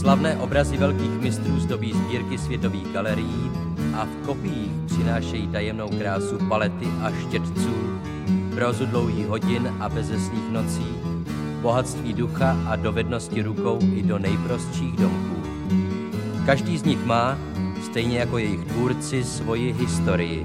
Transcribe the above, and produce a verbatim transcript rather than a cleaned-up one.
Slavné obrazy velkých mistrů zdobí sbírky světových galerií a v kopiích přinášejí tajemnou krásu palety a štětců, prozu dlouhých hodin a bezesných nocí, bohatství ducha a dovednosti rukou i do nejprostších domků. Každý z nich má, stejně jako jejich tvůrci, svoji historii.